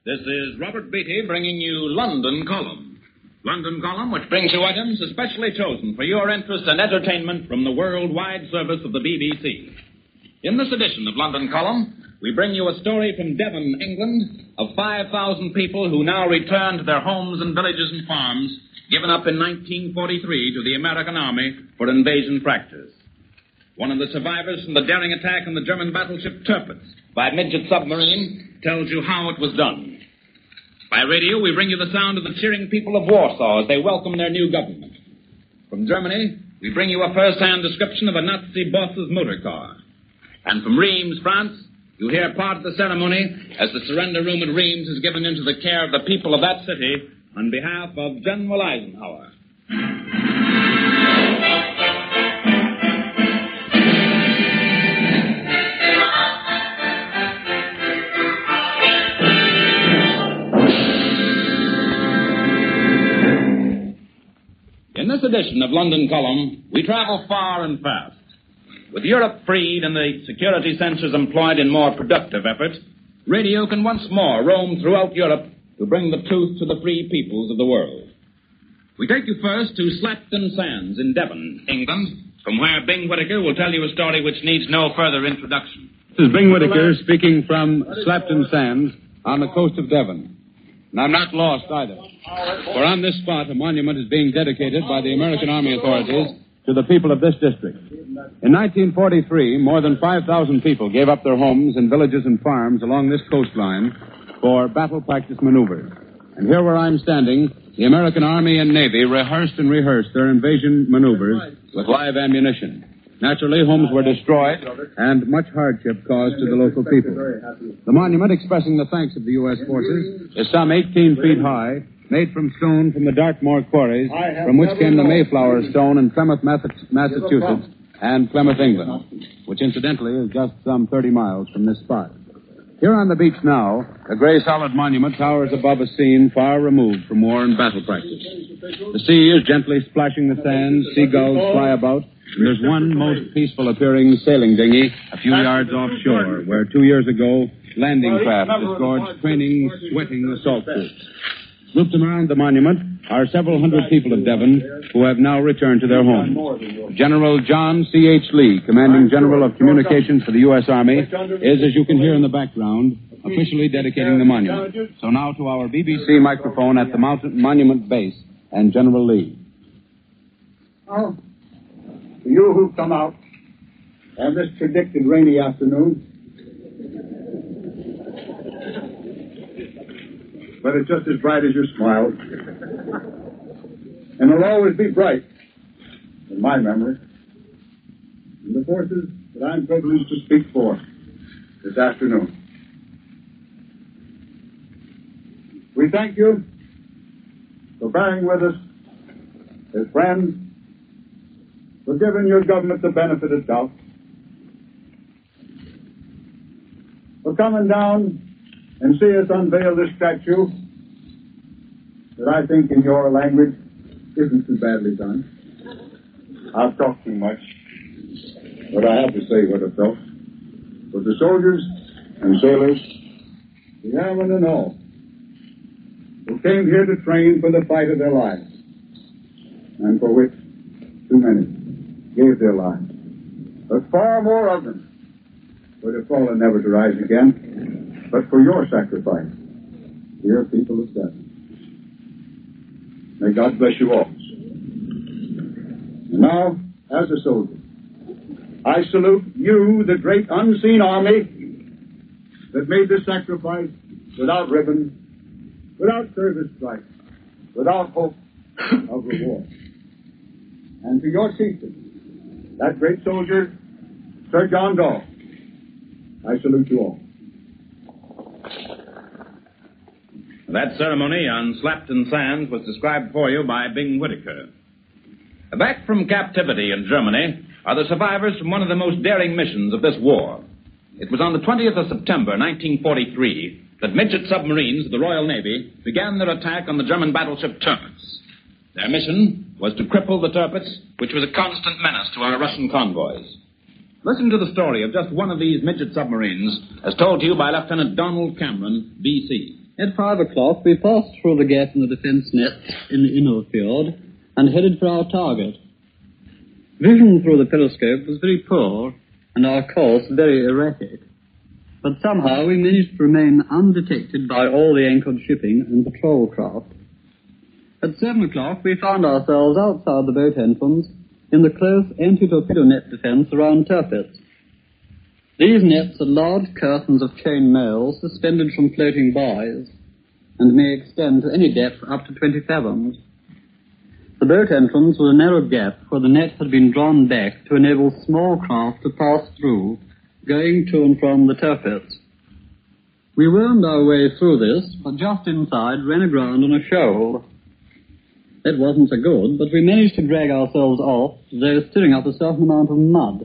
This is Robert Beatty bringing you London Column. London Column, which brings you items especially chosen for your interest and entertainment from the worldwide service of the BBC. In this edition of London Column, we bring you a story from Devon, England, of 5,000 people who now return to their homes and villages and farms given up in 1943 to the American Army for invasion practice. One of the survivors from the daring attack on the German battleship Tirpitz by a midget submarine tells you how it was done. By radio, we bring you the sound of the cheering people of Warsaw as they welcome their new government. From Germany, we bring you a first-hand description of a Nazi boss's motor car. And from Reims, France, you hear part of the ceremony as the surrender room at Reims is given into the care of the people of that city on behalf of General Eisenhower. In this edition of London Column, we travel far and fast. With Europe freed and the security censors employed in more productive effort, radio can once more roam throughout Europe to bring the truth to the free peoples of the world. We take you first to Slapton Sands in Devon, England, from where Bing Whittaker will tell you a story which needs no further introduction. This is Bing Whittaker speaking from Slapton Sands on the coast of Devon. And I'm not lost either. For on this spot, a monument is being dedicated by the American Army authorities to the people of this district. In 1943, more than 5,000 people gave up their homes and villages and farms along this coastline for battle practice maneuvers. And here where I'm standing, the American Army and Navy rehearsed their invasion maneuvers with live ammunition. Naturally, homes were destroyed and much hardship caused to the local people. The monument expressing the thanks of the U.S. forces is some 18 feet high, made from stone from the Dartmoor quarries, from which came the Mayflower stone in Plymouth, Massachusetts, and Plymouth, England, which incidentally is just some 30 miles from this spot. Here on the beach now, a gray solid monument towers above a scene far removed from war and battle practice. The sea is gently splashing the sands, seagulls fly about, and there's one most peaceful-appearing sailing dinghy a few yards offshore, where 2 years ago, landing craft disgorged training, sweating assault troops. Grouped around the monument are several hundred people of Devon who have now returned to their homes. General John C.H. Lee, Commanding General of Communications for the U.S. Army, is, as you can hear in the background, officially dedicating the monument. So now to our BBC microphone at the monument base and General Lee. Oh, to you who've come out on this predicted rainy afternoon, but it's just as bright as your smile. And it'll always be bright, in my memory, in the forces that I'm privileged to speak for this afternoon. We thank you for bearing with us as friends, for giving your government the benefit of doubt, for coming down and see us unveil this statue that I think in your language isn't too badly done. I've talked too much, but I have to say what I felt. For the soldiers and sailors, the airmen and all, who came here to train for the fight of their lives, and for which too many gave their lives. But far more of them would have fallen never to rise again, but for your sacrifice, dear people of Devon. May God bless you all. And now, as a soldier, I salute you, the great unseen army that made this sacrifice without ribbon, without service stripe, without hope of reward. And to your chieftain, that great soldier, Sir John Dahl, I salute you all. That ceremony on Slapton Sands was described for you by Bing Whittaker. Back from captivity in Germany are the survivors from one of the most daring missions of this war. It was on the 20th of September, 1943, that midget submarines of the Royal Navy began their attack on the German battleship Tirpitz. Their mission was to cripple the Tirpitz, which was a constant menace to our Russian convoys. Listen to the story of just one of these midget submarines as told to you by Lieutenant Donald Cameron, V.C. At 5 o'clock, we passed through the gap in the defense nets in the inner field and headed for our target. Vision through the periscope was very poor and our course very erratic. But somehow we managed to remain undetected by all the anchored shipping and patrol craft. At 7 o'clock, we found ourselves outside the boat entrance in the close anti-torpedo net defense around Tirpitz. These nets are large curtains of chain mail suspended from floating buoys and may extend to any depth up to 20 fathoms. The boat entrance was a narrow gap where the net had been drawn back to enable small craft to pass through, going to and from the Tirpitz. We wormed our way through this, but just inside ran aground on a shoal. It wasn't so good, but we managed to drag ourselves off, though stirring up a certain amount of mud.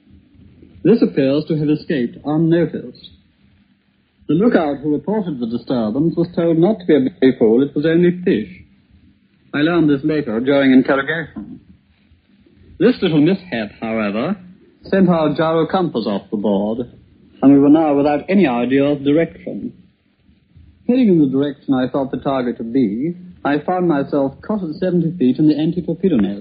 This appears to have escaped unnoticed. The lookout who reported the disturbance was told not to be a big fool, it was only fish. I learned this later during interrogation. This little mishap, however, sent our gyro compass off the board, and we were now without any idea of direction. Heading in the direction I thought the target to be, I found myself caught at 70 feet in the anti-torpedo net.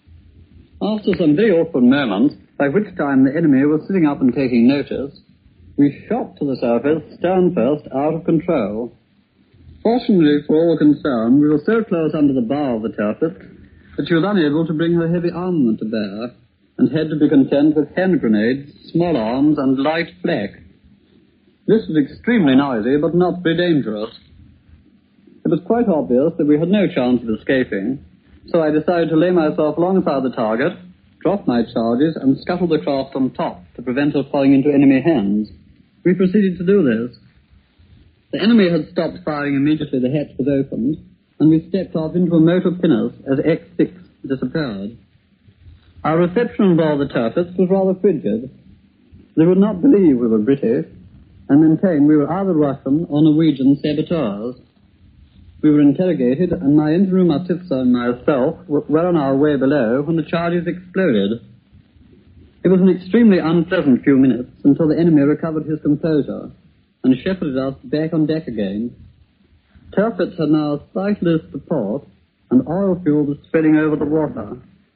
After some very awkward moments, by which time the enemy was sitting up and taking notice, we shot to the surface, stern first, out of control. Fortunately for all concerned, we were so close under the bow of the Tirpitz that she was unable to bring her heavy armament to bear, and had to be content with hand grenades, small arms, and light flak. This was extremely noisy, but not very dangerous. It was quite obvious that we had no chance of escaping, so I decided to lay myself alongside the target, drop my charges, and scuttle the craft on top to prevent her falling into enemy hands. We proceeded to do this. The enemy had stopped firing immediately the hatch was opened, and we stepped off into a motor pinnace as X6 disappeared. Our reception on board the Tirpitz was rather frigid. They would not believe we were British, and maintained we were either Russian or Norwegian saboteurs. We were interrogated, and my interim artificer and myself were on our way below when the charges exploded. It was an extremely unpleasant few minutes until the enemy recovered his composure and shepherded us back on deck again. Tirpitz had now sightless to port, and oil fuel was spreading over the water.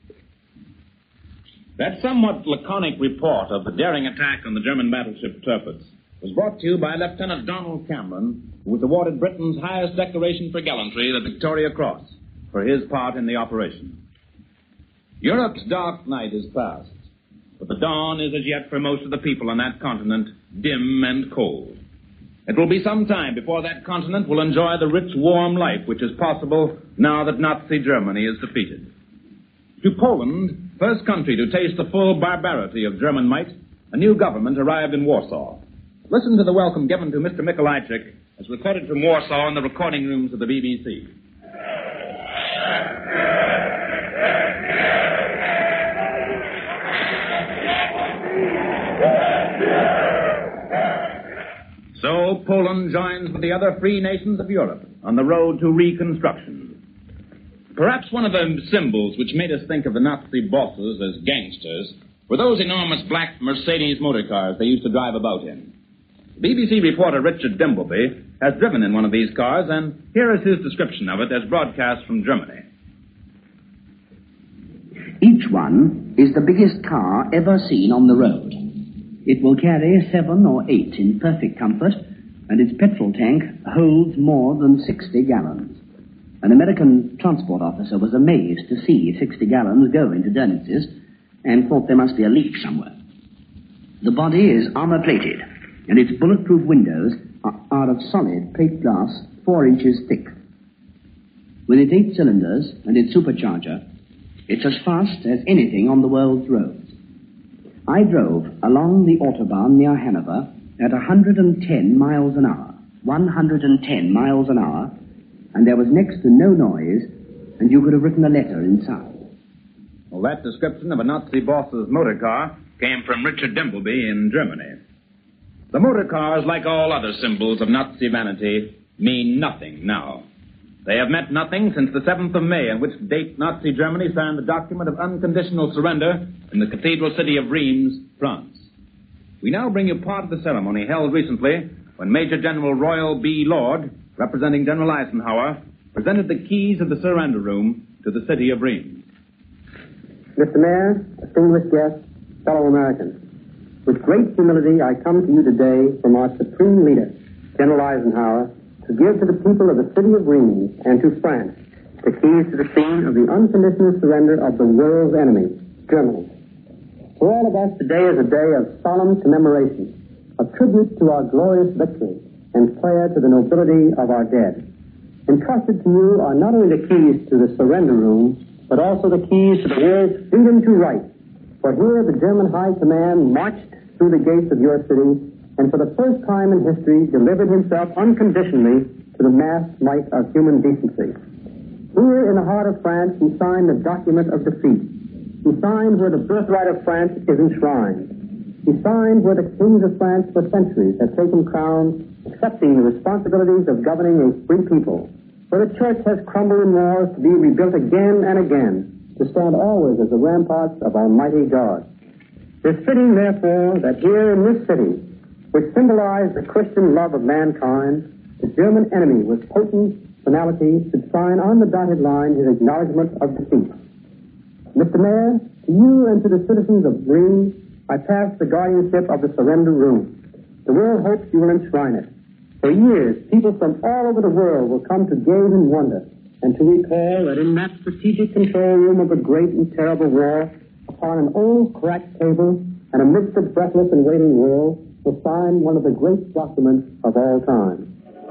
That somewhat laconic report of the daring attack on the German battleship Tirpitz was brought to you by Lieutenant Donald Cameron, who was awarded Britain's highest decoration for gallantry, the Victoria Cross, for his part in the operation. Europe's dark night is past, but the dawn is as yet for most of the people on that continent dim and cold. It will be some time before that continent will enjoy the rich, warm life which is possible now that Nazi Germany is defeated. To Poland, first country to taste the full barbarity of German might, a new government arrived in Warsaw. Listen to the welcome given to Mr. Mikolajczyk as recorded from Warsaw in the recording rooms of the BBC. So Poland joins with the other free nations of Europe on the road to reconstruction. Perhaps one of the symbols which made us think of the Nazi bosses as gangsters were those enormous black Mercedes motor cars they used to drive about in. BBC reporter Richard Dimbleby has driven in one of these cars, and here is his description of it as broadcast from Germany. Each one is the biggest car ever seen on the road. It will carry 7 or 8 in perfect comfort, and its petrol tank holds more than 60 gallons. An American transport officer was amazed to see 60 gallons go into Donitz's and thought there must be a leak somewhere. The body is armor-plated, and its bulletproof windows are of solid plate glass 4 inches thick. With its 8 cylinders and its supercharger, it's as fast as anything on the world's roads. I drove along the Autobahn near Hanover at 110 miles an hour. 110 miles an hour, and there was next to no noise, and you could have written a letter inside. Well, that description of a Nazi boss's motor car came from Richard Dimbleby in Germany. The motor cars, like all other symbols of Nazi vanity, mean nothing now. They have meant nothing since the 7th of May, on which date Nazi Germany signed the document of unconditional surrender in the cathedral city of Reims, France. We now bring you part of the ceremony held recently when Major General Royal B. Lord representing General Eisenhower, presented the keys of the surrender room to the city of Rheims. Mr. Mayor, distinguished guests, fellow Americans, with great humility I come to you today from our supreme leader, General Eisenhower, to give to the people of the city of Rheims and to France the keys to the scene of the unconditional surrender of the world's enemy, Germany. For all of us, today is a day of solemn commemoration, a tribute to our glorious victory, and prayer to the nobility of our dead. Entrusted to you are not only the keys to the surrender room, but also the keys to the world's freedom to right. For here the German High Command marched through the gates of your city and for the first time in history delivered himself unconditionally to the massed might of human decency. Here in the heart of France, he signed the document of defeat. He signed where the birthright of France is enshrined. He signed where the kings of France for centuries have taken crowns, accepting the responsibilities of governing a free people, where the church has crumbled in wars to be rebuilt again and again, to stand always as the ramparts of Almighty God. It is fitting, therefore, that here in this city, which symbolized the Christian love of mankind, the German enemy with potent finality should sign on the dotted line his acknowledgement of defeat. Mr. Mayor, to you and to the citizens of Rheims, I pass the guardianship of the surrender room. The world hopes you will enshrine it. For years, people from all over the world will come to gaze in wonder and to recall that in that strategic control room of a great and terrible war, upon an old cracked table and amidst the breathless and waiting world, was signed one of the great documents of all time.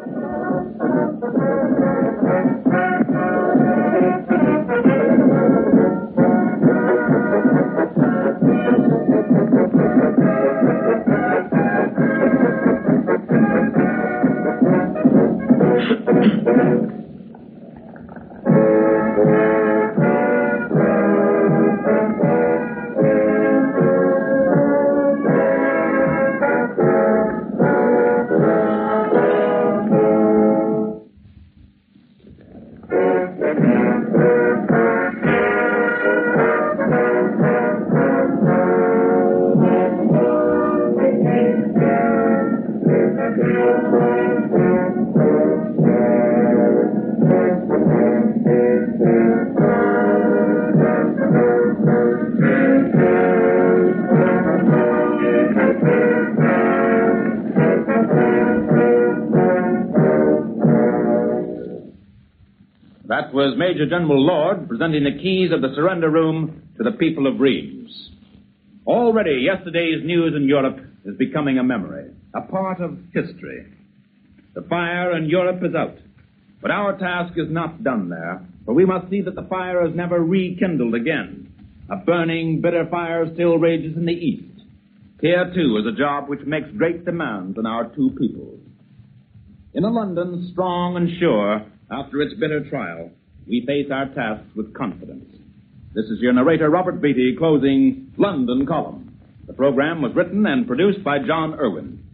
That was Major General Lord presenting the keys of the surrender room to the people of Rheims. Already, yesterday's news in Europe is becoming a memory, a part of history. The fire in Europe is out, but our task is not done there, for we must see that the fire is never rekindled again. A burning, bitter fire still rages in the East. Here, too, is a job which makes great demands on our two peoples. In a London strong and sure, after its bitter trial, we face our tasks with confidence. This is your narrator, Robert Beatty, closing London Column. The program was written and produced by John Irwin.